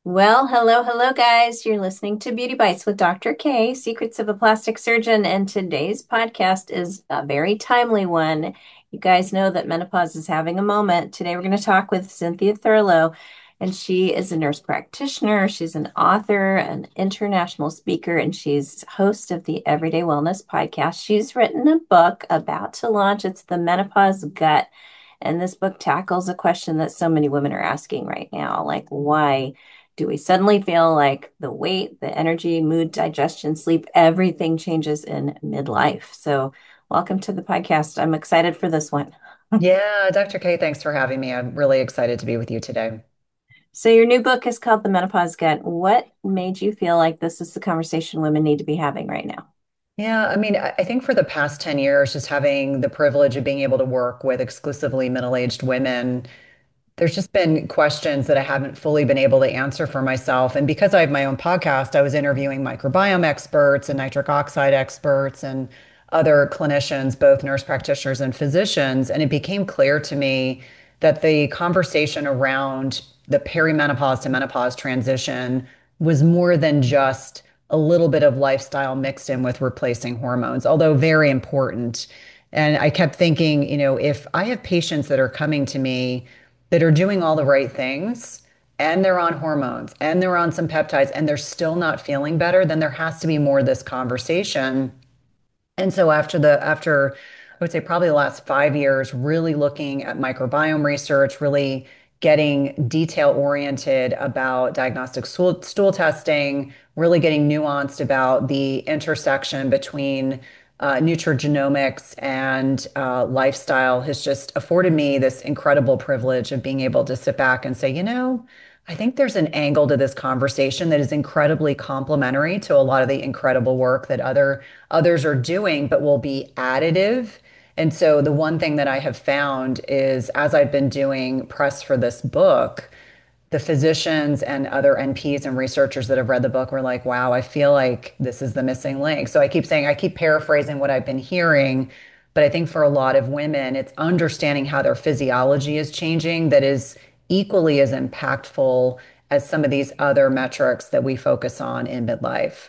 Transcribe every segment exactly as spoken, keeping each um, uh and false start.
Well, hello, hello, guys. You're listening to Beauty Bites with doctor K, Secrets of a Plastic Surgeon, and today's podcast is a very timely one. You guys know that menopause is having a moment. Today, we're going to talk with Cynthia Thurlow, and she is a nurse practitioner. She's an author, an international speaker, and she's host of the Everyday Wellness podcast. She's written a book about to launch. It's The Menopause Gut. And this book tackles a question that so many women are asking right now, like why do we suddenly feel like the weight, the energy, mood, digestion, sleep, everything changes in midlife? So, welcome to the podcast. I'm excited for this one. Yeah, doctor K, thanks for having me. I'm really excited to be with you today. So, your new book is called The Menopause Gut. What made you feel like this is the conversation women need to be having right now? Yeah, I mean, I I think for the past ten years, just having the privilege of being able to work with exclusively middle-aged women, there's just been questions that I haven't fully been able to answer for myself. And because I have my own podcast, I was interviewing microbiome experts and nitric oxide experts and other clinicians, both nurse practitioners and physicians. And it became clear to me that the conversation around the perimenopause to menopause transition was more than just a little bit of lifestyle mixed in with replacing hormones, although very important. And I kept thinking, you know, if I have patients that are coming to me that are doing all the right things and they're on hormones and they're on some peptides and they're still not feeling better, then there has to be more of this conversation. And so after the after I would say probably the last five years, really looking at microbiome research, really getting detail oriented about diagnostic stool, stool testing, really getting nuanced about the intersection between uh, nutrigenomics and uh, lifestyle has just afforded me this incredible privilege of being able to sit back and say, you know, I think there's an angle to this conversation that is incredibly complementary to a lot of the incredible work that other others are doing, but will be additive. And so the one thing that I have found is as I've been doing press for this book, the physicians and other N Ps and researchers that have read the book were like, wow, I feel like this is the missing link. So I keep saying, I keep paraphrasing what I've been hearing, but I think for a lot of women, it's understanding how their physiology is changing that is equally as impactful as some of these other metrics that we focus on in midlife.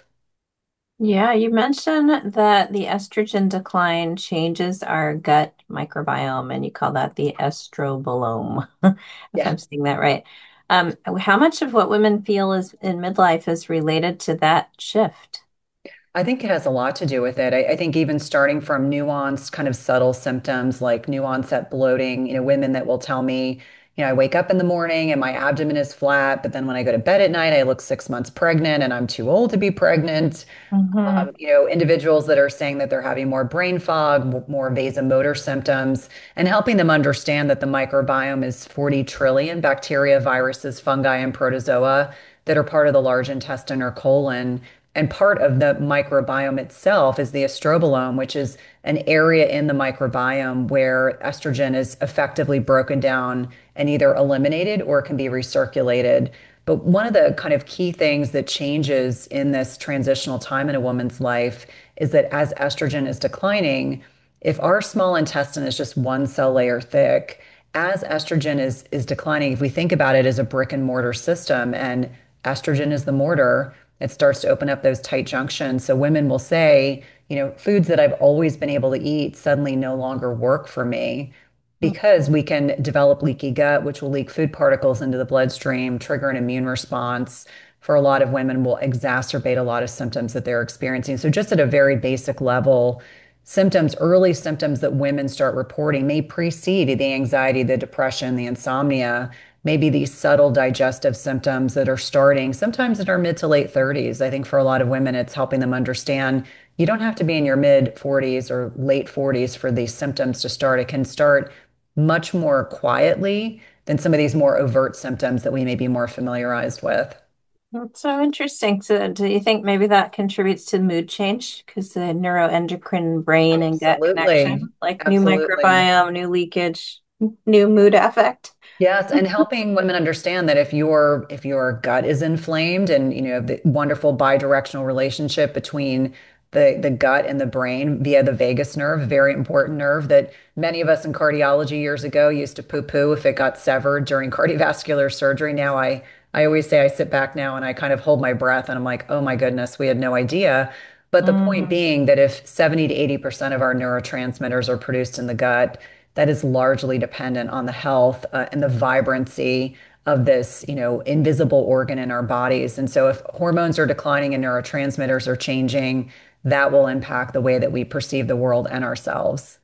Yeah, you mentioned that the estrogen decline changes our gut microbiome, and you call that the estrobolome, if Yeah. I'm saying that right. Um, how much of what women feel is in midlife is related to that shift? I think it has a lot to do with it. I, I think even starting from nuanced, kind of subtle symptoms like new onset bloating, you know, women that will tell me, you know, I wake up in the morning and my abdomen is flat, but then when I go to bed at night, I look six months pregnant and I'm too old to be pregnant. Hmm. Um, you know, individuals that are saying that they're having more brain fog, m- more vasomotor symptoms, and helping them understand that the microbiome is forty trillion bacteria, viruses, fungi, and protozoa that are part of the large intestine or colon. And part of the microbiome itself is the estrobolome, which is an area in the microbiome where estrogen is effectively broken down and either eliminated or can be recirculated. But one of the kind of key things that changes in this transitional time in a woman's life is that as estrogen is declining, if our small intestine is just one cell layer thick, as estrogen is is declining, if we think about it as a brick and mortar system and estrogen is the mortar, it starts to open up those tight junctions. So women will say, you know, foods that I've always been able to eat suddenly no longer work for me because we can develop leaky gut, which will leak food particles into the bloodstream, trigger an immune response. For a lot of women, will exacerbate a lot of symptoms that they're experiencing. So, just at a very basic level, symptoms, early symptoms that women start reporting may precede the anxiety, the depression, the insomnia, maybe these subtle digestive symptoms that are starting sometimes in our mid to late thirties. I think for a lot of women, it's helping them understand you don't have to be in your mid forties or late forties for these symptoms to start. It can start much more quietly than some of these more overt symptoms that we may be more familiarized with. That's so interesting. So, do you think maybe that contributes to mood change? Because the neuroendocrine brain and gut Absolutely. connection, like new Absolutely. microbiome, new leakage, new mood affect. Yes, and helping women understand that if your if your gut is inflamed and you know the wonderful bidirectional relationship between the the gut and the brain via the vagus nerve, very important nerve that many of us in cardiology years ago used to poo-poo if it got severed during cardiovascular surgery. Now I I always say I sit back now and I kind of hold my breath and I'm like, oh my goodness, we had no idea. But the point Hmm. being that if seventy to eighty percent of our neurotransmitters are produced in the gut, that is largely dependent on the health uh, and the vibrancy of this, you know, invisible organ in our bodies. And so if hormones are declining and neurotransmitters are changing, that will impact the way that we perceive the world and ourselves.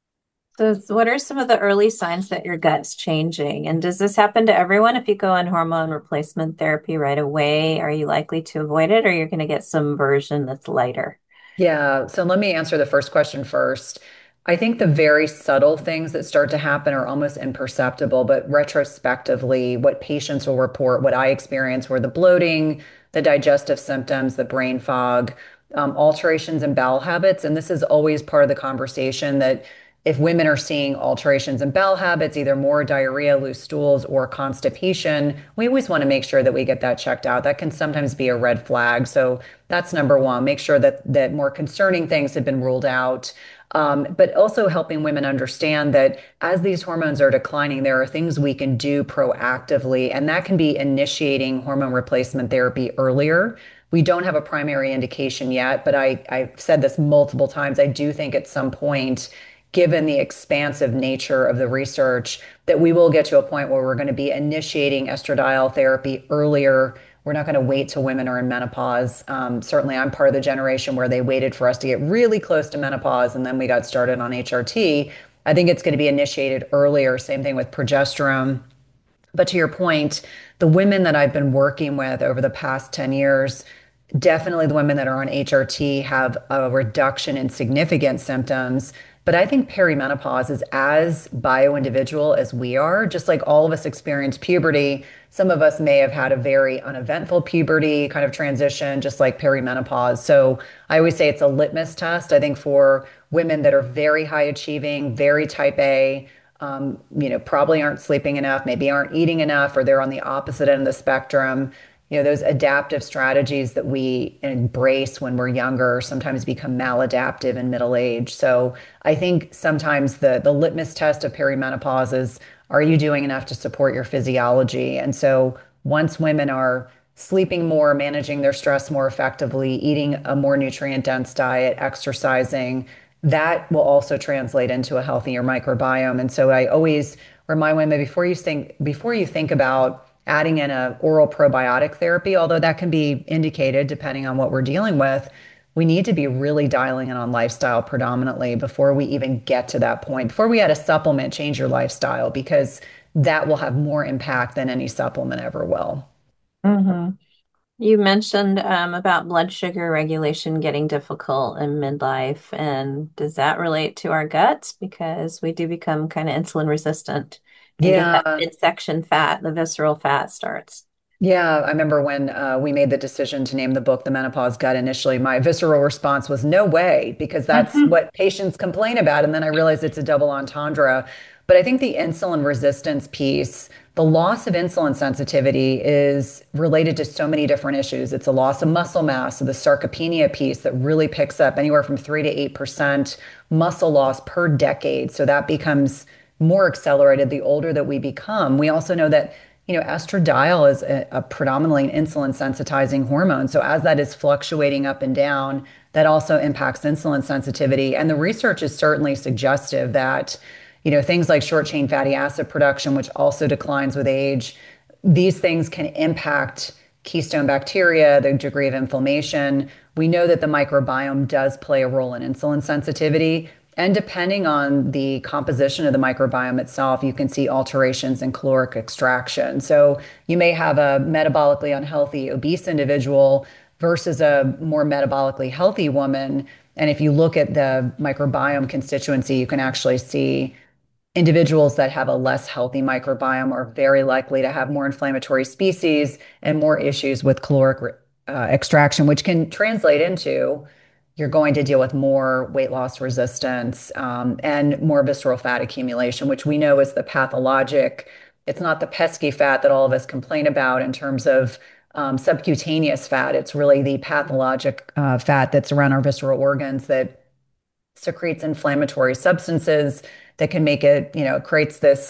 So, what are some of the early signs that your gut's changing? And does this happen to everyone? If you go on hormone replacement therapy right away, are you likely to avoid it, or you're going to get some version that's lighter? Yeah, so let me answer the first question first. I think the very subtle things that start to happen are almost imperceptible, but retrospectively, what patients will report, what I experienced were the bloating, the digestive symptoms, the brain fog, um, alterations in bowel habits. And this is always part of the conversation that if women are seeing alterations in bowel habits, either more diarrhea, loose stools, or constipation, we always want to make sure that we get that checked out. That can sometimes be a red flag. So that's number one. Make sure that that more concerning things have been ruled out. Um, but also helping women understand that as these hormones are declining, there are things we can do proactively, and that can be initiating hormone replacement therapy earlier. We don't have a primary indication yet, but I, I've said this multiple times. I do think at some point, given the expansive nature of the research, that we will get to a point where we're going to be initiating estradiol therapy earlier. We're not going to wait till women are in menopause. Um, certainly, I'm part of the generation where they waited for us to get really close to menopause and then we got started on H R T. I think it's going to be initiated earlier. Same thing with progesterone. But to your point, the women that I've been working with over the past ten years, definitely the women that are on H R T have a reduction in significant symptoms. But I think perimenopause is as bio-individual as we are. Just like all of us experience puberty, some of us may have had a very uneventful puberty kind of transition, just like perimenopause. So I always say it's a litmus test, I think, for women that are very high achieving, very type A, um, you know, probably aren't sleeping enough, maybe aren't eating enough, or they're on the opposite end of the spectrum. You know, those adaptive strategies that we embrace when we're younger sometimes become maladaptive in middle age. So I think sometimes the the litmus test of perimenopause is, are you doing enough to support your physiology? And so once women are sleeping more, managing their stress more effectively, eating a more nutrient dense diet, exercising, that will also translate into a healthier microbiome. And so I always remind women before you think before you think about adding in a oral probiotic therapy, although that can be indicated depending on what we're dealing with, we need to be really dialing in on lifestyle predominantly before we even get to that point. Before we add a supplement, change your lifestyle because that will have more impact than any supplement ever will. Hmm. You mentioned um, about blood sugar regulation getting difficult in midlife, and does that relate to our guts? Because we do become kind of insulin resistant and get that Yeah, midsection fat, the visceral fat starts. Yeah, I remember when uh, we made the decision to name the book The Menopause Gut. Initially, my visceral response was no way, because that's what patients complain about. And then I realized it's a double entendre. But I think the insulin resistance piece, the loss of insulin sensitivity is related to so many different issues. It's a loss of muscle mass, so the sarcopenia piece that really picks up anywhere from three to eight percent muscle loss per decade. So that becomes more accelerated the older that we become. We also know that you know, estradiol is a, a predominantly an insulin sensitizing hormone. So as that is fluctuating up and down, that also impacts insulin sensitivity. And the research is certainly suggestive that, you know, things like short chain fatty acid production, which also declines with age, these things can impact keystone bacteria, the degree of inflammation. We know that the microbiome does play a role in insulin sensitivity. And depending on the composition of the microbiome itself, you can see alterations in caloric extraction. So you may have a metabolically unhealthy, obese individual versus a more metabolically healthy woman. And if you look at the microbiome constituency, you can actually see individuals that have a less healthy microbiome are very likely to have more inflammatory species and more issues with caloric uh, extraction, which can translate into you're going to deal with more weight loss resistance um, and more visceral fat accumulation, which we know is the pathologic. It's not the pesky fat that all of us complain about in terms of um, subcutaneous fat. It's really the pathologic uh, fat that's around our visceral organs that secretes inflammatory substances that can make it, you know, creates this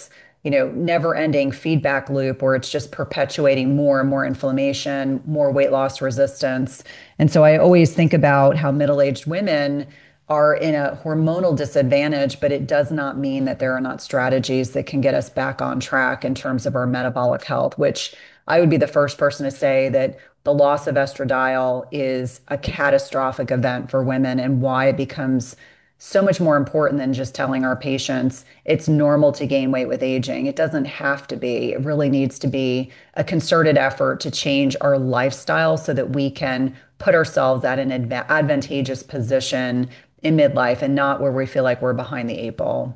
you know, never-ending feedback loop where it's just perpetuating more and more inflammation, more weight loss resistance. And so I always think about how middle-aged women are in a hormonal disadvantage, but it does not mean that there are not strategies that can get us back on track in terms of our metabolic health, which I would be the first person to say that the loss of estradiol is a catastrophic event for women and why it becomes so much more important than just telling our patients it's normal to gain weight with aging. It doesn't have to be. It really needs to be a concerted effort to change our lifestyle so that we can put ourselves at an adva- advantageous position in midlife and not where we feel like we're behind the eight ball.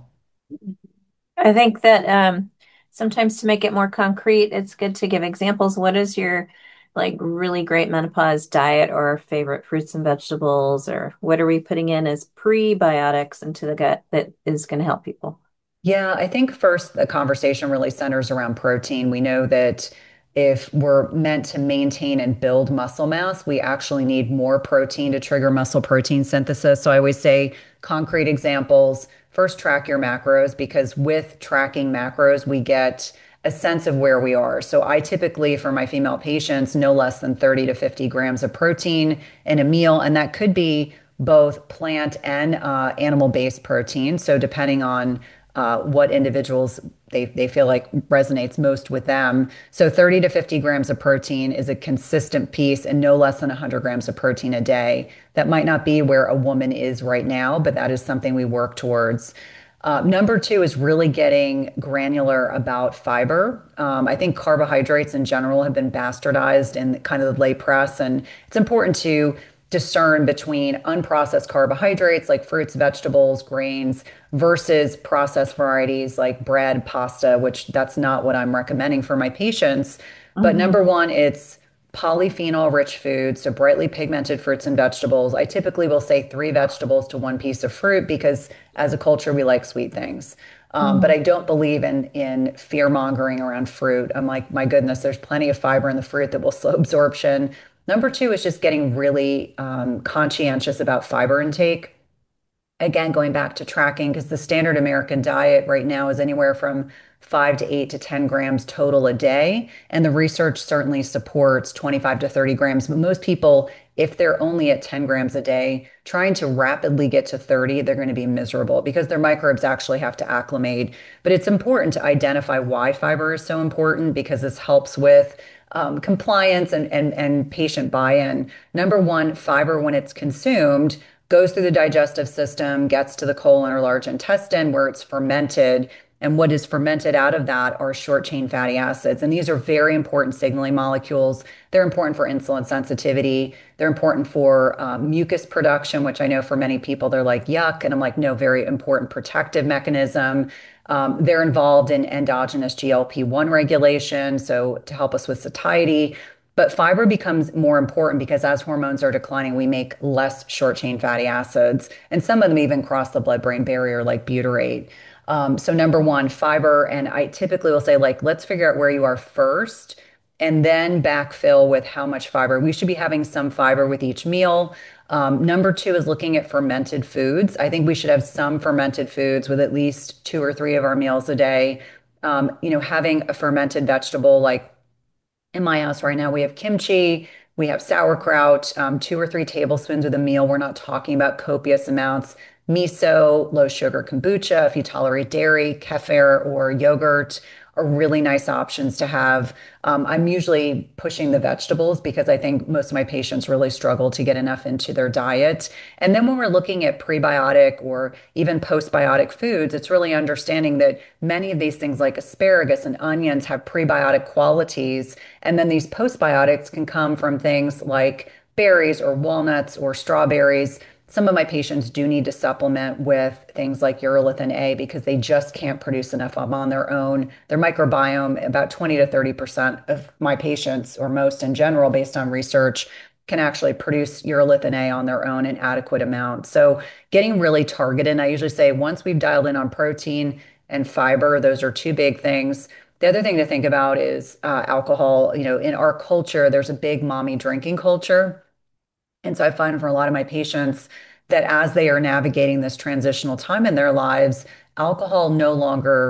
I think that um, sometimes to make it more concrete, it's good to give examples. What is your like really great menopause diet or favorite fruits and vegetables, or what are we putting in as prebiotics into the gut that is going to help people? Yeah, I think first the conversation really centers around protein. We know that if we're meant to maintain and build muscle mass, we actually need more protein to trigger muscle protein synthesis. So I always say concrete examples. First, track your macros because with tracking macros, we get a sense of where we are. So I typically, for my female patients, no less than thirty to fifty grams of protein in a meal. And that could be both plant and uh, animal-based protein. So depending on uh, what individuals they, they feel like resonates most with them. So thirty to fifty grams of protein is a consistent piece and no less than one hundred grams of protein a day. That might not be where a woman is right now, but that is something we work towards. Uh, number two is really getting granular about fiber. Um, I think carbohydrates in general have been bastardized in kind of the lay press, and it's important to discern between unprocessed carbohydrates like fruits, vegetables, grains versus processed varieties like bread, pasta, which that's not what I'm recommending for my patients. But Mhm. number one, it's polyphenol rich foods, so brightly pigmented fruits and vegetables. I typically will say three vegetables to one piece of fruit because as a culture, we like sweet things. Um, but Mhm. I don't believe in in fear mongering around fruit. I'm like, my goodness, there's plenty of fiber in the fruit that will slow absorption. Number two is just getting really um, conscientious about fiber intake. Again, going back to tracking, because the standard American diet right now is anywhere from five to eight to ten grams total a day. And the research certainly supports twenty-five to thirty grams. But most people, if they're only at ten grams a day, trying to rapidly get to thirty, they're going to be miserable because their microbes actually have to acclimate. But it's important to identify why fiber is so important because this helps with um, compliance and, and, and patient buy-in. Number one, fiber, when it's consumed, goes through the digestive system, gets to the colon or large intestine where it's fermented. And what is fermented out of that are short chain fatty acids. And these are very important signaling molecules. They're important for insulin sensitivity. They're important for um, mucus production, which I know for many people, they're like, yuck. And I'm like, no, very important protective mechanism. Um, they're involved in endogenous G L P one regulation, so to help us with satiety. But fiber becomes more important because as hormones are declining, we make less short chain fatty acids, and some of them even cross the blood-brain barrier, like butyrate. Um, so number one, fiber, and I typically will say, like, let's figure out where you are first, and then backfill with how much fiber. We should be having some fiber with each meal. Um, number two is looking at fermented foods. I think we should have some fermented foods with at least two or three of our meals a day. Um, you know, having a fermented vegetable like in my house right now, we have kimchi, we have sauerkraut, um, two or three tablespoons with a meal. We're not talking about copious amounts. Miso, low sugar kombucha, if you tolerate dairy, kefir, or yogurt are really nice options to have. Um, I'm usually pushing the vegetables because I think most of my patients really struggle to get enough into their diet. And then when we're looking at prebiotic or even postbiotic foods, it's really understanding that many of these things like asparagus and onions have prebiotic qualities. And then these postbiotics can come from things like berries or walnuts or strawberries. Some of my patients do need to supplement with things like urolithin A because they just can't produce enough of them on their own. Their microbiome, about twenty to thirty percent of my patients, or most in general, based on research, can actually produce urolithin A on their own in adequate amounts. So getting really targeted, and I usually say once we've dialed in on protein and fiber, those are two big things. The other thing to think about is uh, alcohol. You know, in our culture, there's a big mommy drinking culture. And so I find for a lot of my patients that as they are navigating this transitional time in their lives, alcohol no longer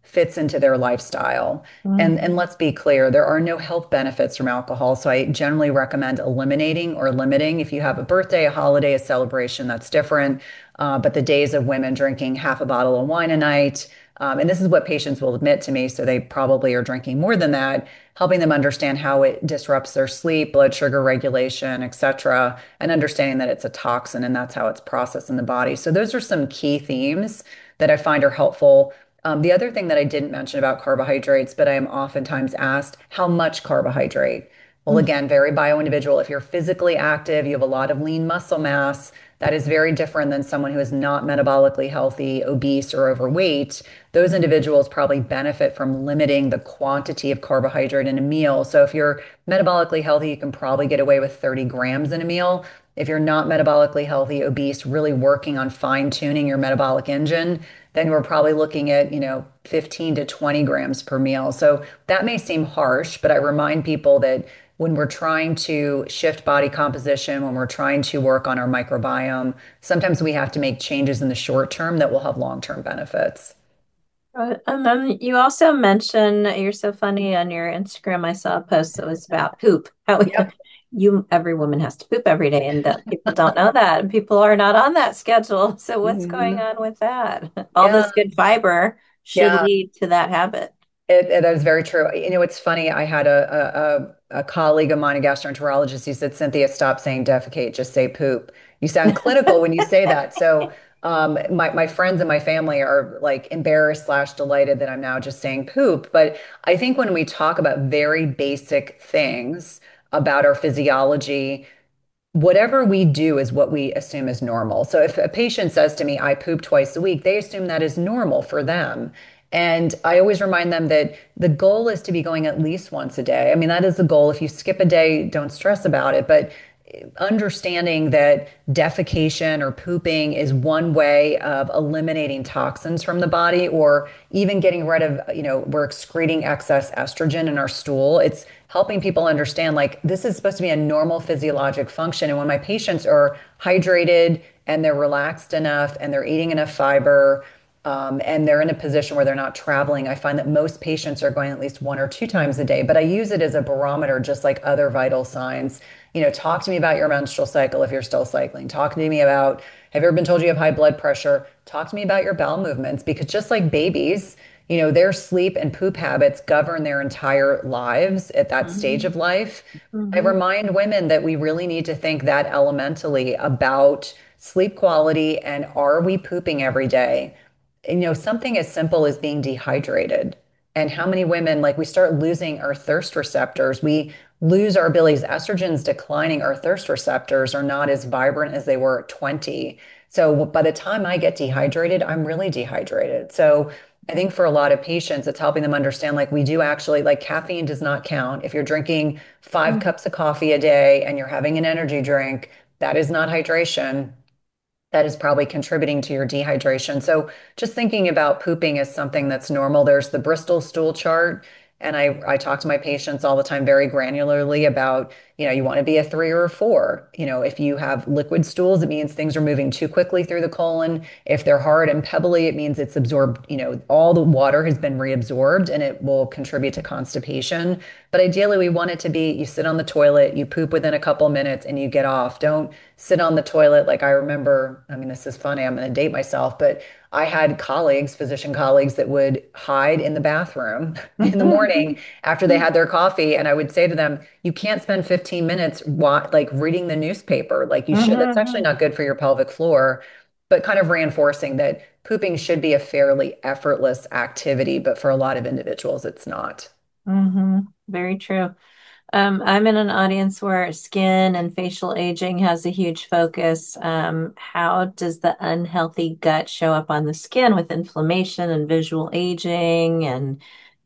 fits into their lifestyle. And, and Mhm. let's be clear, there are no health benefits from alcohol. So I generally recommend eliminating or limiting. If you have a birthday, a holiday, a celebration, that's different. Uh, but the days of women drinking half a bottle of wine a night, um, and this is what patients will admit to me, so they probably are drinking more than that, helping them understand how it disrupts their sleep, blood sugar regulation, et cetera, and understanding that it's a toxin and that's how it's processed in the body. So those are some key themes that I find are helpful. Um, the other thing that I didn't mention about carbohydrates, but I am oftentimes asked, how much carbohydrate? Well, Mhm. again, very bio-individual. If you're physically active, you have a lot of lean muscle mass, that is very different than someone who is not metabolically healthy, obese, or overweight. Those individuals probably benefit from limiting the quantity of carbohydrate in a meal. So if you're metabolically healthy, you can probably get away with thirty grams in a meal. If you're not metabolically healthy, obese, really working on fine-tuning your metabolic engine, then we're probably looking at, you know, fifteen to twenty grams per meal. So that may seem harsh, but I remind people that when we're trying to shift body composition, when we're trying to work on our microbiome, sometimes we have to make changes in the short term that will have long-term benefits. Uh, And then you also mentioned, you're so funny on your Instagram. I saw a post that was about poop. How Yep. you, every woman has to poop every day, and that people don't know that, and people are not on that schedule. So what's going Mhm. on with that? All Yeah, this good fiber should yeah. lead to that habit. It, it- that is very true. You know, it's funny. I had a, a, a a colleague of mine, a gastroenterologist, he said, Cynthia, stop saying defecate, just say poop. You sound clinical when you say that. So um, my, my friends and my family are like embarrassed slash delighted that I'm now just saying poop. But I think when we talk about very basic things about our physiology, whatever we do is what we assume is normal. So if a patient says to me, I poop twice a week, they assume that is normal for them. And I always remind them that the goal is to be going at least once a day. I mean, that is the goal. If you skip a day, don't stress about it. But understanding that defecation or pooping is one way of eliminating toxins from the body or even getting rid of, you know, we're excreting excess estrogen in our stool. It's helping people understand like this is supposed to be a normal physiologic function. And when my patients are hydrated and they're relaxed enough and they're eating enough fiber, um, and they're in a position where they're not traveling, I find that most patients are going at least one or two times a day. But I use it as a barometer, just like other vital signs. You know, talk to me about your menstrual cycle if you're still cycling. Talk to me about, have you ever been told you have high blood pressure? Talk to me about your bowel movements because just like babies, you know, their sleep and poop habits govern their entire lives at that stage Mhm. of life. I Mhm. remind women that we really need to think that elementally about sleep quality and are we pooping every day? You know, something as simple as being dehydrated. And how many women, like we start losing our thirst receptors, we lose our abilities. Estrogen's declining, our thirst receptors are not as vibrant as they were at twenty. So by the time I get dehydrated, I'm really dehydrated. So I think for a lot of patients, it's helping them understand like we do actually, like caffeine does not count. If you're drinking five Mhm. cups of coffee a day and you're having an energy drink, that is not hydration. That is probably contributing to your dehydration. So just thinking about pooping as something that's normal. There's the Bristol stool chart. And I, I talk to my patients all the time very granularly about, you know, you want to be a three or a four. You know, if you have liquid stools, it means things are moving too quickly through the colon. If they're hard and pebbly, it means it's absorbed, you know, all the water has been reabsorbed and it will contribute to constipation. But ideally, we want it to be you sit on the toilet, you poop within a couple minutes, and you get off. Don't sit on the toilet. Like I remember, I mean, this is funny, I'm going to date myself, but I had colleagues, physician colleagues, that would hide in the bathroom in the morning after they had their coffee. And I would say to them, you can't spend fifteen minutes wa like reading the newspaper like you should. That's actually Mhm. not good for your pelvic floor, but kind of reinforcing that pooping should be a fairly effortless activity. But for a lot of individuals, it's not. Mhm. Very true. Um, I'm in an audience where skin and facial aging has a huge focus. Um, how does the unhealthy gut show up on the skin with inflammation and visual aging and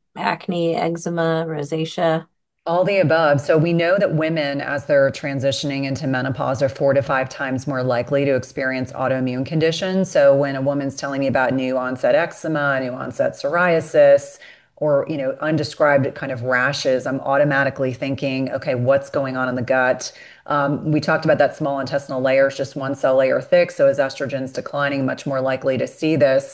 acne, eczema, rosacea? All the above. So we know that women, as they're transitioning into menopause, are four to five times more likely to experience autoimmune conditions. So when a woman's telling me about new onset eczema, new onset psoriasis, or you know, undescribed kind of rashes, I'm automatically thinking, okay, what's going on in the gut? Um, we talked about that small intestinal layer is just one cell layer thick. So as estrogen's declining, much more likely to see this.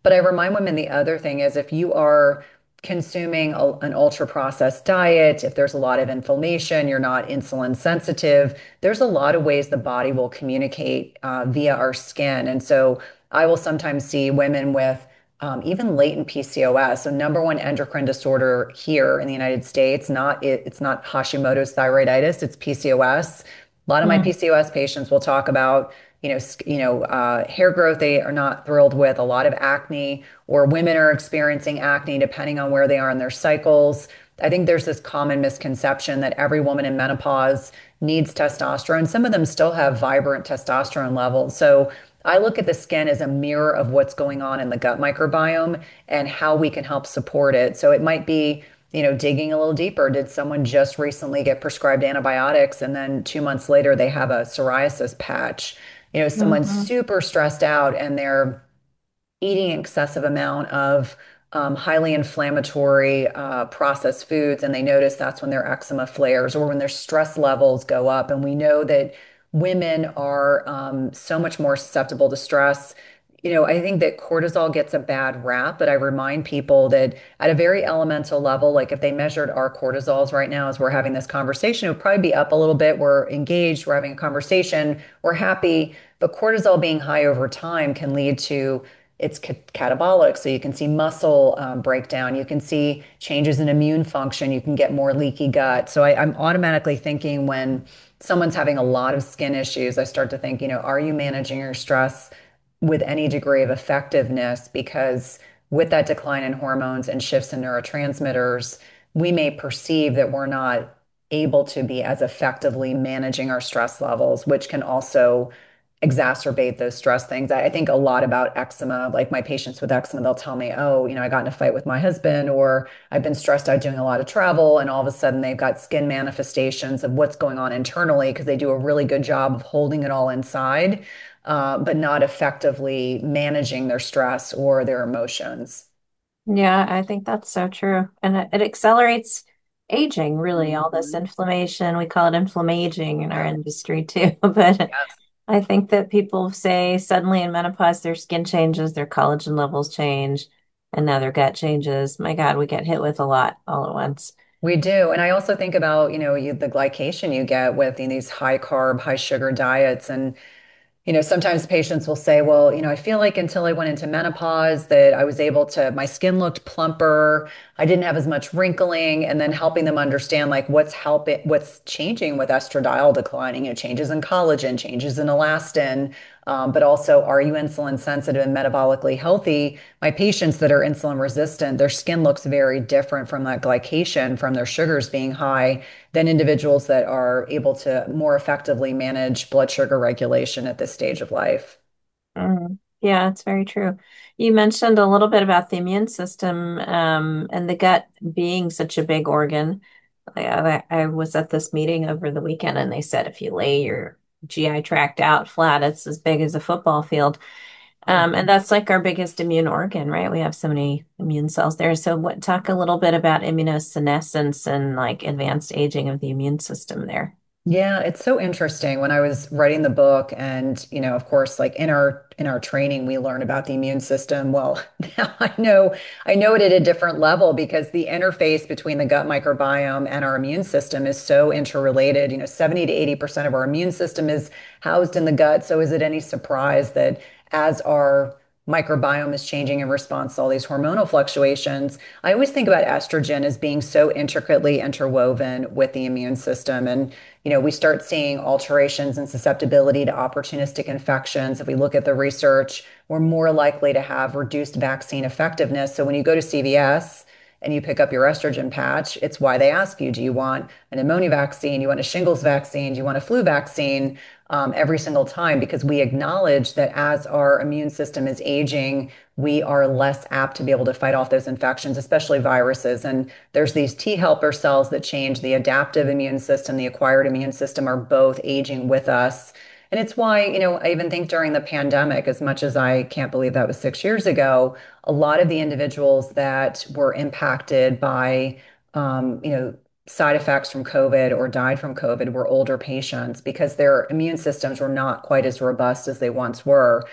But I remind women the other thing is if you are consuming a, an ultra processed diet, if there's a lot of inflammation, you're not insulin sensitive, there's a lot of ways the body will communicate uh, via our skin. And so I will sometimes see women with um, even latent P C O S, so number one endocrine disorder here in the United States, not it, it's not Hashimoto's thyroiditis, it's P C O S. A lot of my Mm, P C O S patients will talk about, you know, you know, uh, hair growth they are not thrilled with, a lot of acne, or women are experiencing acne depending on where they are in their cycles. I think there's this common misconception that every woman in menopause needs testosterone. Some of them still have vibrant testosterone levels. So I look at the skin as a mirror of what's going on in the gut microbiome and how we can help support it. So it might be, you know, digging a little deeper. Did someone just recently get prescribed antibiotics and then two months later they have a psoriasis patch? You know, someone's mhm. super stressed out and they're eating excessive amount of um, highly inflammatory uh, processed foods, and they notice that's when their eczema flares or when their stress levels go up. And we know that women are um, so much more susceptible to stress. You know, I think that cortisol gets a bad rap, but I remind people that at a very elemental level, like if they measured our cortisols right now as we're having this conversation, it would probably be up a little bit. We're engaged, we're having a conversation, we're happy, but cortisol being high over time can lead to it's catabolic. So you can see muscle um, breakdown. You can see changes in immune function. You can get more leaky gut. So I, I'm automatically thinking when someone's having a lot of skin issues, I start to think, you know, are you managing your stress with any degree of effectiveness? Because with that decline in hormones and shifts in neurotransmitters, we may perceive that we're not able to be as effectively managing our stress levels, which can also exacerbate those stress things. I, I think a lot about eczema. Like my patients with eczema, they'll tell me, oh, you know, I got in a fight with my husband, or I've been stressed out doing a lot of travel. And all of a sudden they've got skin manifestations of what's going on internally because they do a really good job of holding it all inside, uh, but not effectively managing their stress or their emotions. Yeah, I think that's so true. And it, it accelerates aging, really, all this Mhm. inflammation. We call it inflammaging in our industry too. But Yes. I think that people say suddenly in menopause, their skin changes, their collagen levels change, and now their gut changes. My God, we get hit with a lot all at once. We do. And I also think about, you know, you, the glycation you get with you know, these high carb, high sugar diets. And you know, sometimes patients will say, well, you know, I feel like until I went into menopause that I was able to, my skin looked plumper. I didn't have as much wrinkling, and then helping them understand like what's helping, what's changing with estradiol declining, you know, changes in collagen, changes in elastin, um, but also are you insulin sensitive and metabolically healthy? My patients that are insulin resistant, their skin looks very different from that glycation, from their sugars being high than individuals that are able to more effectively manage blood sugar regulation at this stage of life. Mm. Yeah, it's very true. You mentioned a little bit about the immune system, um, and the gut being such a big organ. I, I I was at this meeting over the weekend, and they said if you lay your G I tract out flat, it's as big as a football field. Um, and that's like our biggest immune organ, right? We have so many immune cells there. So what, talk a little bit about immunosenescence and like advanced aging of the immune system there. Yeah, it's so interesting. When I was writing the book, and you know, of course, like in our in our training, we learn about the immune system. Well, now I know I know it at a different level because the interface between the gut microbiome and our immune system is so interrelated. You know, seventy to eighty percent of our immune system is housed in the gut. So is it any surprise that as our microbiome is changing in response to all these hormonal fluctuations, I always think about estrogen as being so intricately interwoven with the immune system. And you know, we start seeing alterations in susceptibility to opportunistic infections. If we look at the research, we're more likely to have reduced vaccine effectiveness. So when you go to C V S and you pick up your estrogen patch, it's why they ask you, do you want a pneumonia vaccine? Do you want a shingles vaccine? Do you want a flu vaccine? Um, every single time, because we acknowledge that as our immune system is aging, we are less apt to be able to fight off those infections, especially viruses. And there's these T helper cells that change the adaptive immune system, the acquired immune system are both aging with us. And it's why, you know, I even think during the pandemic, as much as I can't believe that was six years ago, a lot of the individuals that were impacted by, um, you know, side effects from COVID or died from COVID were older patients because their immune systems were not quite as robust as they once were.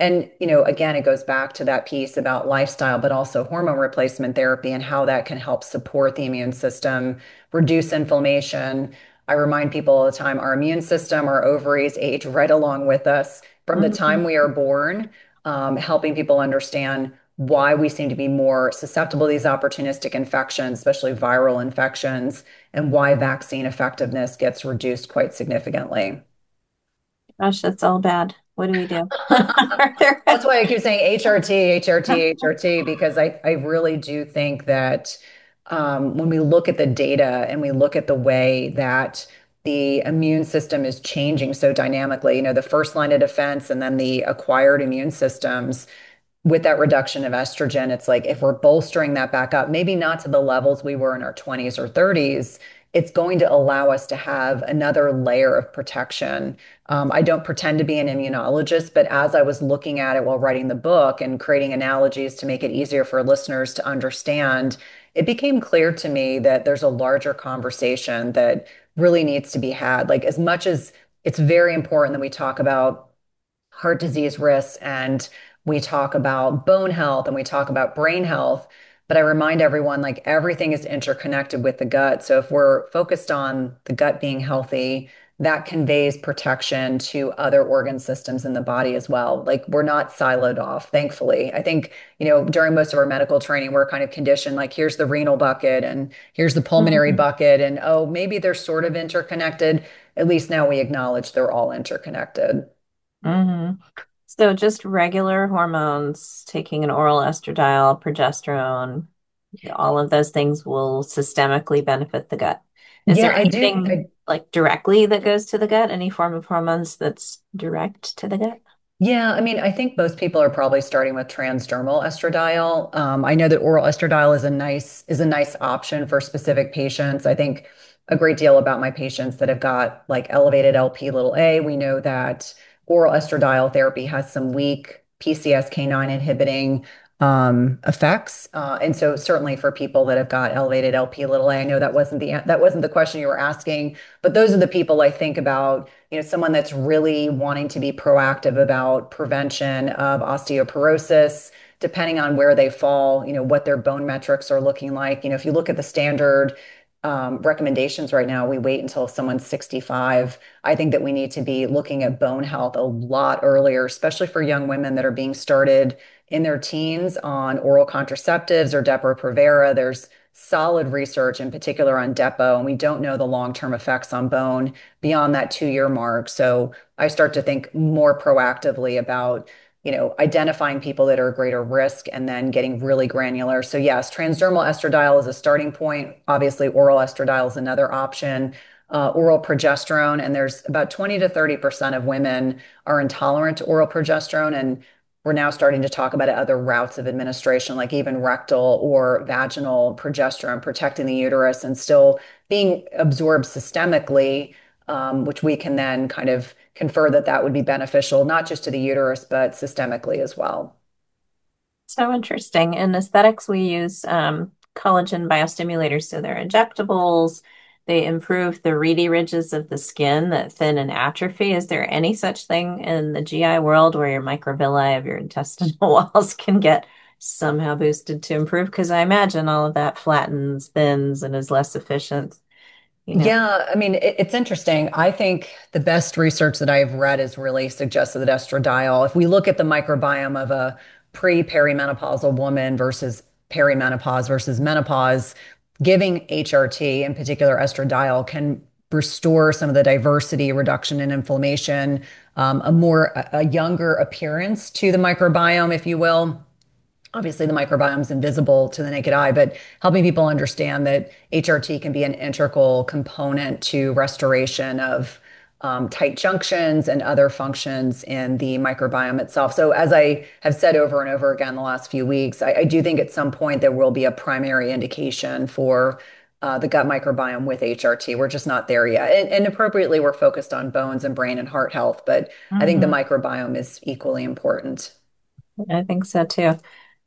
And, you know, again, it goes back to that piece about lifestyle, but also hormone replacement therapy and how that can help support the immune system, reduce inflammation. I remind people all the time, our immune system, our ovaries age right along with us from the time Mhm. we are born, um, helping people understand why we seem to be more susceptible to these opportunistic infections, especially viral infections, and why vaccine effectiveness gets reduced quite significantly. Gosh, that's all bad. What do we do? Are there That's why I keep saying H R T, H R T, H R T, because I, I really do think that um, when we look at the data and we look at the way that the immune system is changing so dynamically, you know, the first line of defense and then the acquired immune systems, with that reduction of estrogen, it's like if we're bolstering that back up, maybe not to the levels we were in our twenties or thirties, it's going to allow us to have another layer of protection. Um, I don't pretend to be an immunologist, but as I was looking at it while writing the book and creating analogies to make it easier for listeners to understand, it became clear to me that there's a larger conversation that really needs to be had. Like, as much as it's very important that we talk about heart disease risks and we talk about bone health and we talk about brain health. But I remind everyone like everything is interconnected with the gut. So if we're focused on the gut being healthy, that conveys protection to other organ systems in the body as well. Like we're not siloed off, thankfully. I think, you know, during most of our medical training, we're kind of conditioned like here's the renal bucket and here's the pulmonary Mhm. bucket. And oh, maybe they're sort of interconnected. At least now we acknowledge they're all interconnected. Mhm. So just regular hormones, taking an oral estradiol, progesterone, all of those things will systemically benefit the gut. Is Yeah, there I do. anything I, like directly that goes to the gut? Any form of hormones that's direct to the gut? yeah, I mean, I think most people are probably starting with transdermal estradiol. Um, I know that oral estradiol is a nice is a nice option for specific patients. I think a great deal about my patients that have got like elevated L P little a. We know that oral estradiol therapy has some weak P C S K nine inhibiting um, effects, uh, and so certainly for people that have got elevated L P little a, I know that wasn't the that wasn't the question you were asking, but those are the people I think about, you know, someone that's really wanting to be proactive about prevention of osteoporosis, depending on where they fall, you know, what their bone metrics are looking like. You know, if you look at the standard um, recommendations right now, we wait until someone's sixty-five. I think that we need to be looking at bone health a lot earlier, especially for young women that are being started in their teens on oral contraceptives or Depo-Provera. There's solid research in particular on Depo, and we don't know the long-term effects on bone beyond that two year mark. So I start to think more proactively about, you know, identifying people that are a greater risk and then getting really granular. So yes, transdermal estradiol is a starting point. Obviously, oral estradiol is another option. Uh, oral progesterone, and there's about twenty to thirty percent of women are intolerant to oral progesterone. And we're now starting to talk about other routes of administration, like even rectal or vaginal progesterone, protecting the uterus and still being absorbed systemically, um, which we can then kind of confer that that would be beneficial, not just to the uterus, but systemically as well. So interesting. In aesthetics, we use um, collagen biostimulators, so they're injectables. They improve the reedy ridges of the skin that thin and atrophy. Is there any such thing in the G I world where your microvilli of your intestinal walls can get somehow boosted to improve? Because I imagine all of that flattens, thins, and is less efficient, you know. Yeah, I mean, it, it's interesting. I think the best research that I've read has really suggested that estradiol, if we look at the microbiome of a pre-perimenopausal woman versus perimenopause versus menopause, giving H R T, in particular estradiol, can restore some of the diversity, reduction in inflammation, um, a more a, a younger appearance to the microbiome, if you will. Obviously the microbiome is invisible to the naked eye, but helping people understand that H R T can be an integral component to restoration of um, tight junctions and other functions in the microbiome itself. So, as I have said over and over again the last few weeks, I, I do think at some point there will be a primary indication for uh, the gut microbiome with H R T. We're just not there yet. And, and appropriately, we're focused on bones and brain and heart health, but I think the Mhm. microbiome is equally important. I think so too.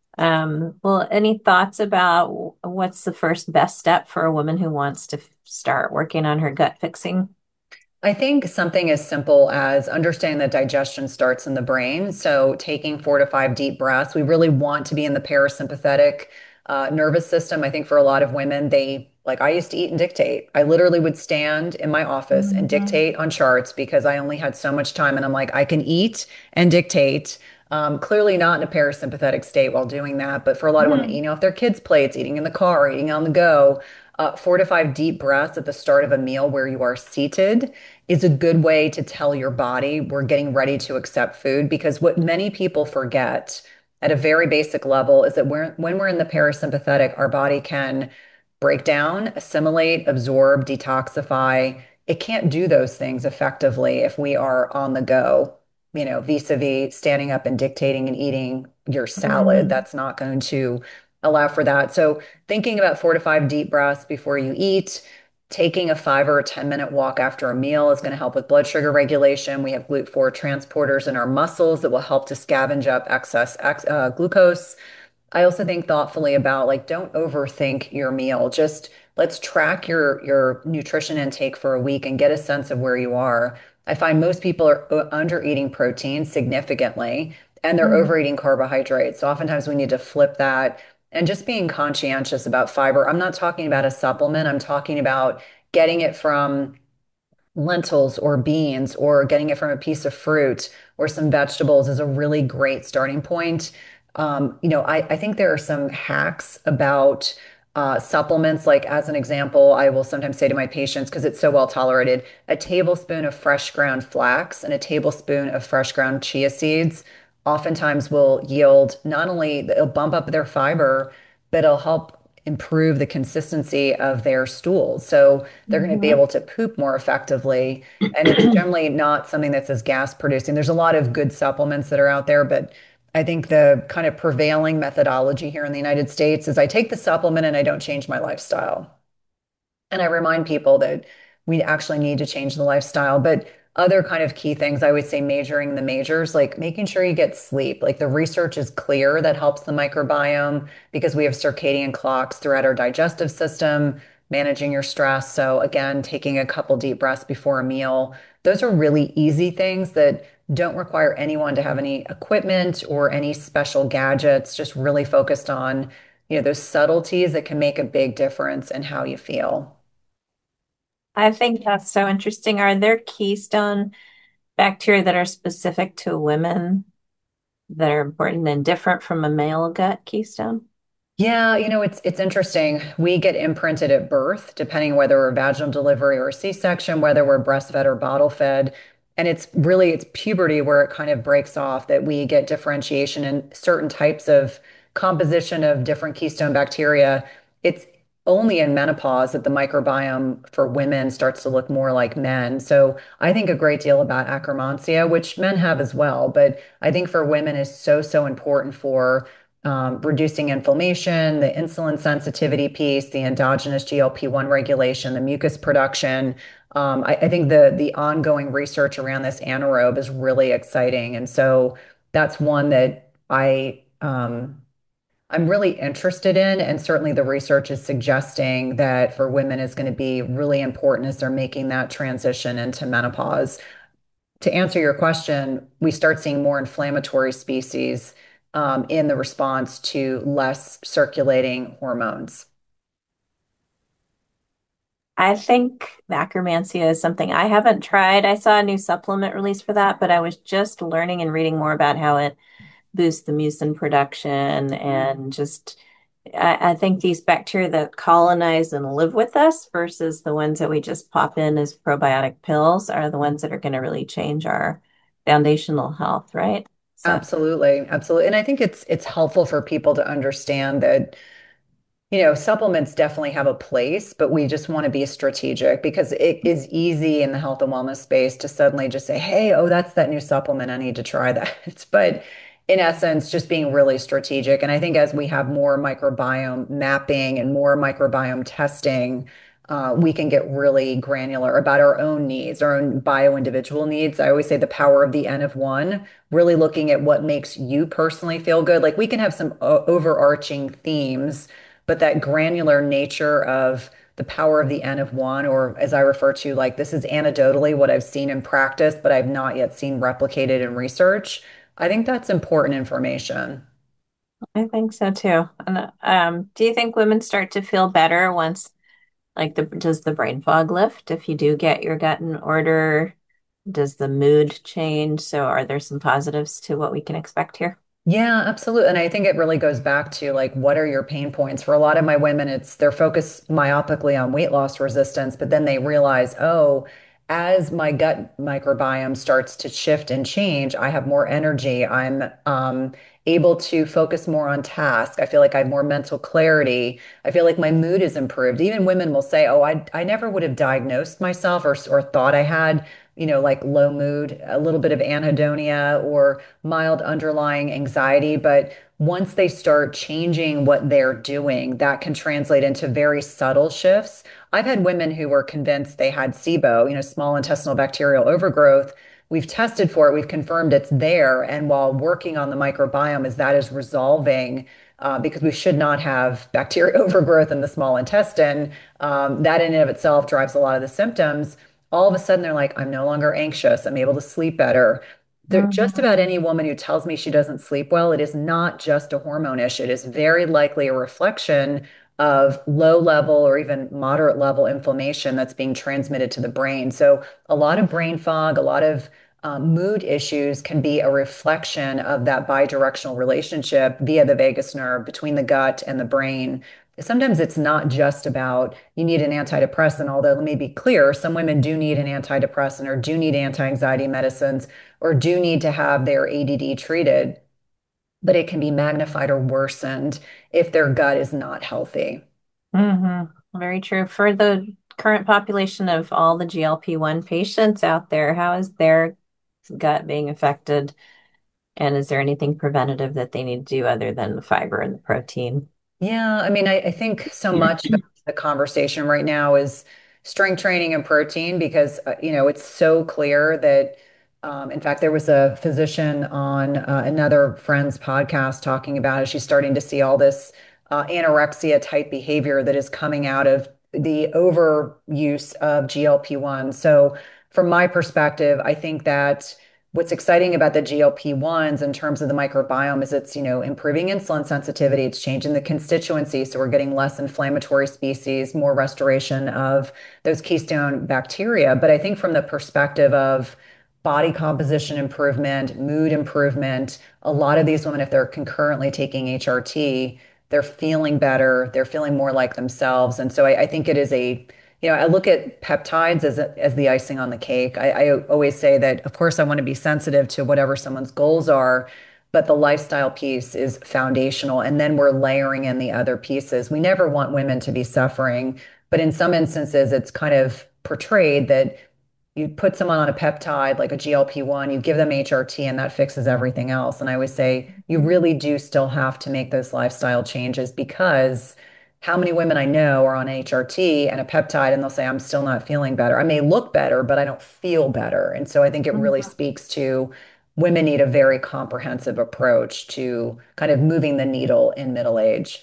Um, well, any thoughts about what's the first best step for a woman who wants to f- start working on her gut fixing? I think something as simple as understanding that digestion starts in the brain. So, taking four to five deep breaths, we really want to be in the parasympathetic uh, nervous system. I think for a lot of women, they like I used to eat and dictate. I literally would stand in my office and Mhm. dictate on charts because I only had so much time. And I'm like, I can eat and dictate. Um, clearly not in a parasympathetic state while doing that. But for a lot of women, Mhm. eating off their kids' plates, eating in the car, eating on the go, uh, four to five deep breaths at the start of a meal where you are seated is a good way to tell your body we're getting ready to accept food. Because what many people forget at a very basic level is that we're, when we're in the parasympathetic, our body can break down, assimilate, absorb, detoxify. It can't do those things effectively if we are on the go, you know, vis-a-vis standing up and dictating and eating your salad. Mhm. That's not going to allow for that. So thinking about four to five deep breaths before you eat, taking a five or a ten minute walk after a meal is going to help with blood sugar regulation. We have GLUT four transporters in our muscles that will help to scavenge up excess ex uh, glucose. I also think thoughtfully about like don't overthink your meal. Just let's track your your nutrition intake for a week and get a sense of where you are. I find most people are uh, under eating protein significantly and they're Mhm. overeating carbohydrates. So oftentimes we need to flip that and just being conscientious about fiber. I'm not talking about a supplement. I'm talking about getting it from lentils or beans or getting it from a piece of fruit or some vegetables is a really great starting point. Um, you know, I, I think there are some hacks about uh, supplements. Like, as an example, I will sometimes say to my patients, because it's so well tolerated, a tablespoon of fresh ground flax and a tablespoon of fresh ground chia seeds oftentimes will yield not only, it'll bump up their fiber, but it'll help improve the consistency of their stools. So they're going to be Mhm. able to poop more effectively. And it's generally not something that's as gas producing. There's a lot of good supplements that are out there, but I think the kind of prevailing methodology here in the United States is I take the supplement and I don't change my lifestyle. And I remind people that we actually need to change the lifestyle. But other kind of key things, I would say majoring the majors, like making sure you get sleep. Like the research is clear that helps the microbiome because we have circadian clocks throughout our digestive system, managing your stress. So again, taking a couple deep breaths before a meal. Those are really easy things that don't require anyone to have any equipment or any special gadgets, just really focused on, you know, those subtleties that can make a big difference in how you feel. I think that's so interesting. Are there keystone bacteria that are specific to women that are important and different from a male gut keystone? Yeah, you know, it's it's interesting. We get imprinted at birth, depending whether we're vaginal delivery or a C-section, whether we're breastfed or bottle fed. And it's really it's puberty where it kind of breaks off that we get differentiation in certain types of composition of different keystone bacteria. It's only in menopause that the microbiome for women starts to look more like men. So I think a great deal about Akkermansia, which men have as well, but I think for women is so, so important for um, reducing inflammation, the insulin sensitivity piece, the endogenous G L P one regulation, the mucus production. Um, I, I think the the ongoing research around this anaerobe is really exciting, and so that's one that I um, I'm really interested in, and certainly the research is suggesting that for women is going to be really important as they're making that transition into menopause. To answer your question, we start seeing more inflammatory species um, in the response to less circulating hormones. I think Akkermansia is something I haven't tried. I saw a new supplement release for that, but I was just learning and reading more about how it boosts the mucin production and just I, I think these bacteria that colonize and live with us versus the ones that we just pop in as probiotic pills are the ones that are going to really change our foundational health, right? So Absolutely, absolutely. And I think it's it's helpful for people to understand that you know, supplements definitely have a place, but we just want to be strategic because it is easy in the health and wellness space to suddenly just say, hey, oh, that's that new supplement. I need to try that. But in essence, just being really strategic. And I think as we have more microbiome mapping and more microbiome testing, uh, we can get really granular about our own needs, our own bio-individual needs. I always say the power of the N of one, really looking at what makes you personally feel good. Like we can have some o- overarching themes but that granular nature of the power of the N of one, or as I refer to, like this is anecdotally what I've seen in practice, but I've not yet seen replicated in research. I think that's important information. I think so too. And um, do you think women start to feel better once, like the does the brain fog lift if you do get your gut in order? Does the mood change? So are there some positives to what we can expect here? Yeah, absolutely. And I think it really goes back to like, what are your pain points? For a lot of my women, it's they're focused myopically on weight loss resistance, but then they realize, oh, as my gut microbiome starts to shift and change, I have more energy. I'm um, able to focus more on task. I feel like I have more mental clarity. I feel like my mood is improved. Even women will say, oh, I, I never would have diagnosed myself or, or thought I had, you know, like low mood, a little bit of anhedonia or mild underlying anxiety. But once they start changing what they're doing, that can translate into very subtle shifts. I've had women who were convinced they had SIBO, you know, small intestinal bacterial overgrowth. We've tested for it, we've confirmed it's there. And while working on the microbiome as that is resolving, uh, because we should not have bacteria overgrowth in the small intestine, um, that in and of itself drives a lot of the symptoms. All of a sudden, they're like, I'm no longer anxious. I'm able to sleep better. There, just Mhm. about any woman who tells me she doesn't sleep well, it is not just a hormone issue. It is very likely a reflection of low level or even moderate level inflammation that's being transmitted to the brain. So, a lot of brain fog, a lot of um, mood issues can be a reflection of that bidirectional relationship via the vagus nerve between the gut and the brain. Sometimes it's not just about you need an antidepressant, although let me be clear, some women do need an antidepressant or do need anti-anxiety medicines or do need to have their A D D treated, but it can be magnified or worsened if their gut is not healthy. Mhm. Very true. For the current population of all the G L P one patients out there, how is their gut being affected? And is there anything preventative that they need to do other than the fiber and the protein? Yeah, I mean, I, I think so much of the conversation right now is strength training and protein because, uh, you know, it's so clear that, um, in fact, there was a physician on uh, another friend's podcast talking about it. She's starting to see all this uh, anorexia type behavior that is coming out of the overuse of G L P one. So, from my perspective, I think that what's exciting about the G L P ones in terms of the microbiome is it's, you know, improving insulin sensitivity, it's changing the constituency, so we're getting less inflammatory species, more restoration of those keystone bacteria. But I think from the perspective of body composition improvement, mood improvement, a lot of these women, if they're concurrently taking H R T, they're feeling better, they're feeling more like themselves. And so I, I think it is a you know, I look at peptides as a, as the icing on the cake. I, I always say that, of course, I want to be sensitive to whatever someone's goals are, but the lifestyle piece is foundational. And then we're layering in the other pieces. We never want women to be suffering, but in some instances, it's kind of portrayed that you put someone on a peptide like a G L P one, you give them H R T, and that fixes everything else. And I always say you really do still have to make those lifestyle changes because how many women I know are on H R T and a peptide and they'll say, I'm still not feeling better. I may look better, but I don't feel better. And so I think it really Mhm. speaks to women need a very comprehensive approach to kind of moving the needle in middle age.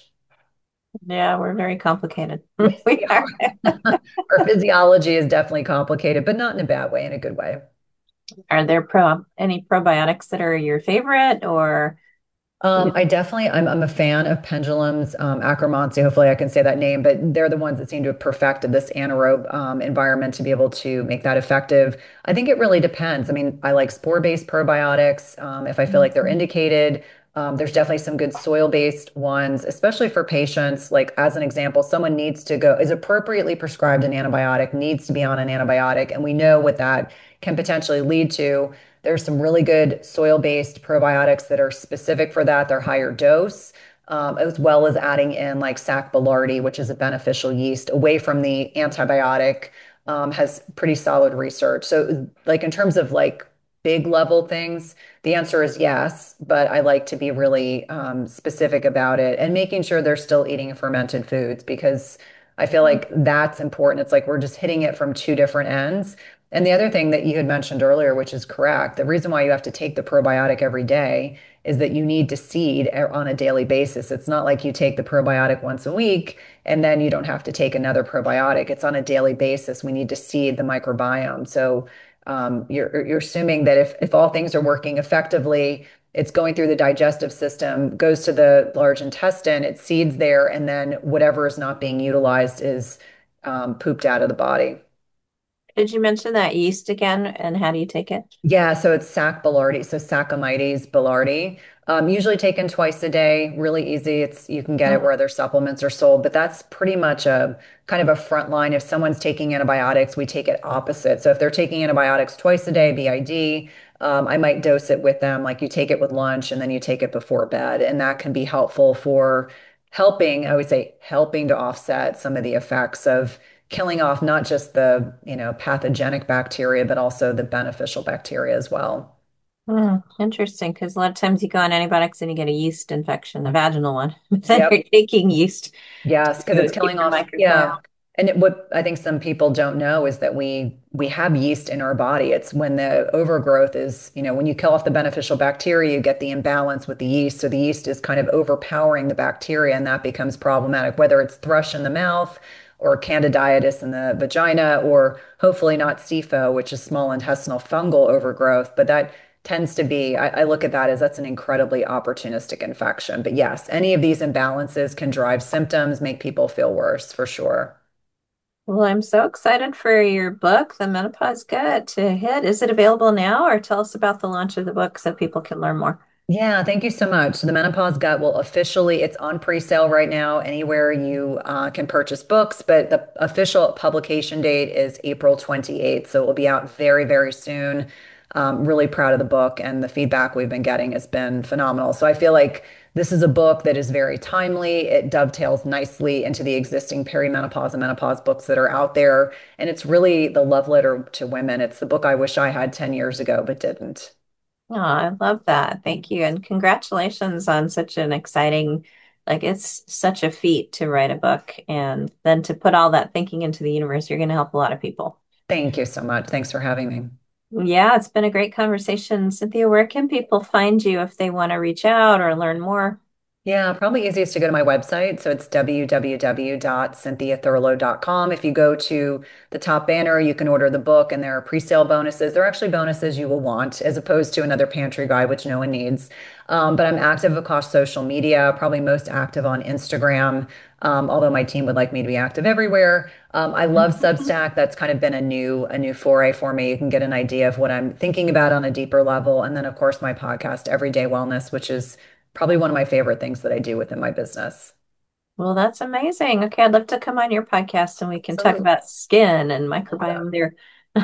Yeah, we're very complicated. Yes, we We are. are. Our physiology is definitely complicated, but not in a bad way, in a good way. Are there pro any probiotics that are your favorite or Um, I definitely, I'm, I'm a fan of Pendulum's um, Akkermansia. Hopefully, I can say that name, but they're the ones that seem to have perfected this anaerobe um, environment to be able to make that effective. I think it really depends. I mean, I like spore-based probiotics um, if I feel like they're Mhm. indicated. Um, there's definitely some good soil-based ones, especially for patients. Like, as an example, someone needs to go, is appropriately prescribed an antibiotic, needs to be on an antibiotic, and we know what that can potentially lead to. There's some really good soil-based probiotics that are specific for that. They're higher dose, um, as well as adding in like Sac Boulardii, which is a beneficial yeast, away from the antibiotic, um, has pretty solid research. So, like in terms of like big level things, the answer is yes, but I like to be really um, specific about it and making sure they're still eating fermented foods because I feel like that's important. It's like we're just hitting it from two different ends. And the other thing that you had mentioned earlier, which is correct, the reason why you have to take the probiotic every day is that you need to seed a- on a daily basis. It's not like you take the probiotic once a week and then you don't have to take another probiotic. It's on a daily basis. We need to seed the microbiome. So um, you're you're assuming that if if all things are working effectively, it's going through the digestive system, goes to the large intestine, it seeds there, and then whatever is not being utilized is um, pooped out of the body. Did you mention that yeast again? And how do you take it? Yeah, so it's Sac Boulardii, so Saccharomyces boulardii. Um, usually taken twice a day, really easy. It's you can get it where other supplements are sold, but that's pretty much a kind of a front line. If someone's taking antibiotics, we take it opposite. So if they're taking antibiotics twice a day, B I D, um, I might dose it with them, like you take it with lunch and then you take it before bed, and that can be helpful for helping, I would say, helping to offset some of the effects of killing off not just the, you know, pathogenic bacteria, but also the beneficial bacteria as well. Hmm, interesting, because a lot of times you go on antibiotics and you get a yeast infection, a vaginal one, but then Yep. you're taking yeast Yes, because it's to keep killing your off. microbiome. Yeah. And it, what I think some people don't know is that we we have yeast in our body. It's when the overgrowth is, you know, when you kill off the beneficial bacteria, you get the imbalance with the yeast. So the yeast is kind of overpowering the bacteria, and that becomes problematic, whether it's thrush in the mouth or candidiasis in the vagina, or hopefully not S I F O, which is small intestinal fungal overgrowth. But that tends to be, I, I look at that as that's an incredibly opportunistic infection. But yes, any of these imbalances can drive symptoms, make people feel worse for sure. Well, I'm so excited for your book, The Menopause Gut, to hit. Is it available now, or tell us about the launch of the book so people can learn more? Yeah, thank you so much. So the Menopause Gut will officially, it's on pre-sale right now, anywhere you uh, can purchase books, but the official publication date is April twenty-eighth. So it will be out very, very soon. Um, really proud of the book, and the feedback we've been getting has been phenomenal. So I feel like this is a book that is very timely. It dovetails nicely into the existing perimenopause and menopause books that are out there. And it's really the love letter to women. It's the book I wish I had ten years ago, but didn't. Oh, I love that. Thank you. And congratulations on such an exciting, like it's such a feat to write a book and then to put all that thinking into the universe. You're going to help a lot of people. Thank you so much. Thanks for having me. Yeah, it's been a great conversation. Cynthia, where can people find you if they want to reach out or learn more? Yeah, probably easiest to go to my website. So it's w w w dot cynthia thurlow dot com. If you go to the top banner, you can order the book, and there are pre-sale bonuses. They're actually bonuses you will want as opposed to another pantry guide, which no one needs. Um, but I'm active across social media, probably most active on Instagram, um, although my team would like me to be active everywhere. Um, I love Substack. That's kind of been a new a new foray for me. You can get an idea of what I'm thinking about on a deeper level. And then, of course, my podcast, Everyday Wellness, which is probably one of my favorite things that I do within my business. Well, that's amazing. Okay, I'd love to come on your podcast and we can talk Absolutely. about skin and Love that. microbiome there.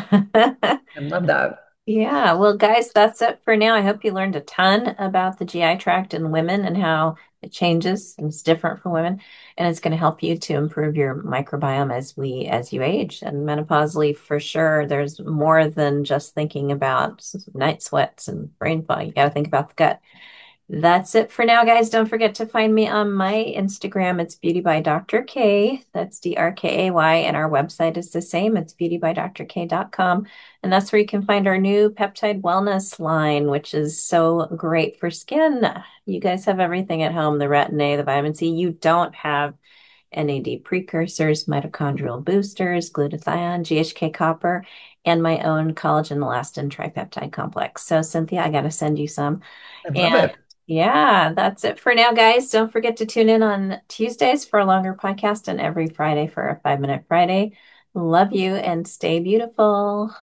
I love that. Yeah, well, guys, that's it for now. I hope you learned a ton about the G I tract in women and how it changes and it's different for women. And it's going to help you to improve your microbiome as we as you age. And menopausally, for sure, there's more than just thinking about s- night sweats and brain fog. You got to think about the gut. That's it for now, guys. Don't forget to find me on my Instagram. It's Beauty by Doctor K. That's D R K A Y. And our website is the same. It's beauty by dr k dot com. And that's where you can find our new peptide wellness line, which is so great for skin. You guys have everything at home, the retin A, the vitamin C. You don't have N A D precursors, mitochondrial boosters, glutathione, G H K copper, and my own collagen elastin tripeptide complex. So, Cynthia, I got to send you some. I love And it. yeah, that's it for now, guys. Don't forget to tune in on Tuesdays for a longer podcast and every Friday for a five minute Friday. Love you and stay beautiful.